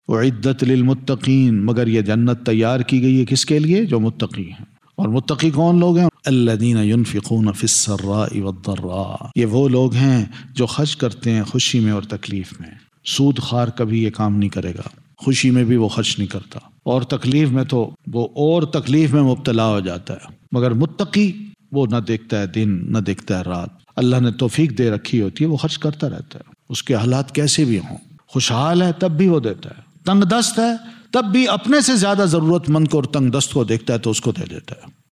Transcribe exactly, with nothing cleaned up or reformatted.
उइद्दत लिलमुत्तकीन, मगर ये जन्नत तैयार की गई है किसके लिए? जो मुत्तकी हैं। और मुत्तकी कौन लोग हैं? अल्लज़ीना युनफ़िक़ूना फ़िस्सर्राइ वद्दर्रा, ये वो लोग हैं जो खर्च करते हैं खुशी में और तकलीफ में। सूद खार कभी ये काम नहीं करेगा, खुशी में भी वो खर्च नहीं करता, और तकलीफ में तो वो और तकलीफ में मुब्तला हो जाता है। मगर मुत्तकी वो न देखता है दिन न देखता है रात, अल्लाह ने तौफीक दे रखी होती है, वो खर्च करता रहता है। उसके हालात कैसे भी हों, खुशहाल है तब भी वो देता है, तंग दस्त है तब भी अपने से ज्यादा जरूरतमंद को और तंग दस्त को देखता है तो उसको दे देता है।